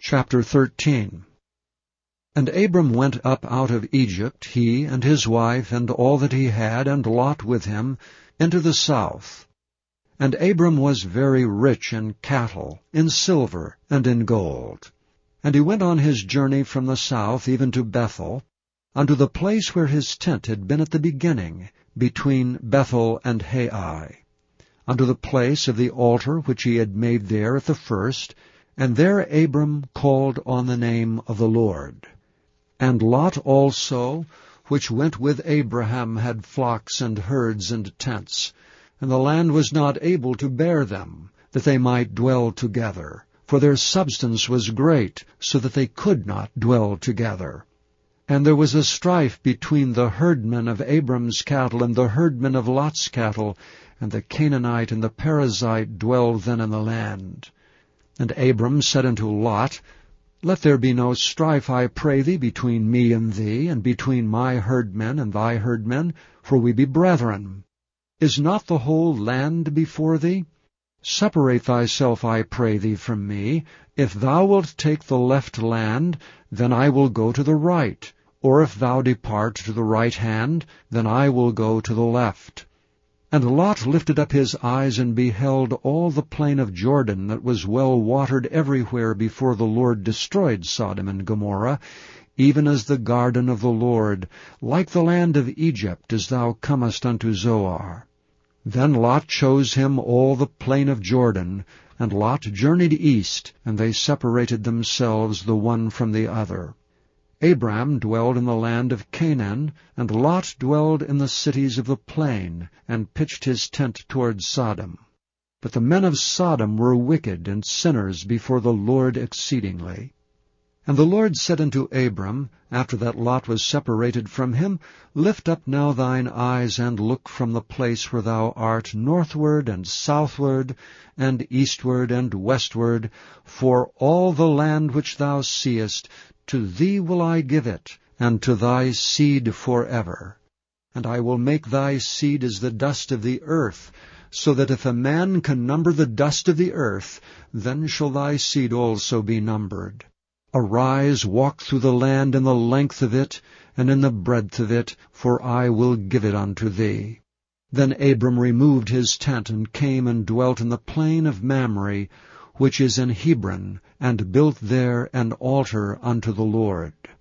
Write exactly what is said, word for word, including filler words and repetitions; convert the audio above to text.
Chapter thirteen. And Abram went up out of Egypt, he and his wife, and all that he had, and Lot with him, into the south. And Abram was very rich in cattle, in silver, and in gold. And he went on his journey from the south even to Bethel, unto the place where his tent had been at the beginning, between Bethel and Hai, unto the place of the altar which he had made there at the first, and there Abram called on the name of the Lord. And Lot also, which went with Abraham, had flocks and herds and tents, and the land was not able to bear them, that they might dwell together, for their substance was great, so that they could not dwell together. And there was a strife between the herdmen of Abram's cattle and the herdmen of Lot's cattle, and the Canaanite and the Perizzite dwelled then in the land. And Abram said unto Lot, Let there be no strife, I pray thee, between me and thee, and between my herdmen and thy herdmen, for we be brethren. Is not the whole land before thee? Separate thyself, I pray thee, from me. If thou wilt take the left land, then I will go to the right. Or if thou depart to the right hand, then I will go to the left. And Lot lifted up his eyes and beheld all the plain of Jordan that was well watered everywhere before the Lord destroyed Sodom and Gomorrah, even as the garden of the Lord, like the land of Egypt, as thou comest unto Zoar. Then Lot chose him all the plain of Jordan, and Lot journeyed east, and they separated themselves the one from the other. Abram dwelled in the land of Canaan, and Lot dwelled in the cities of the plain, and pitched his tent toward Sodom. But the men of Sodom were wicked and sinners before the Lord exceedingly. And the Lord said unto Abram, after that Lot was separated from him, Lift up now thine eyes, and look from the place where thou art northward and southward, and eastward and westward, for all the land which thou seest, to thee will I give it, and to thy seed forever. And I will make thy seed as the dust of the earth, so that if a man can number the dust of the earth, then shall thy seed also be numbered. Arise, walk through the land in the length of it, and in the breadth of it, for I will give it unto thee. Then Abram removed his tent, and came and dwelt in the plain of Mamre, which is in Hebron, and built there an altar unto the Lord.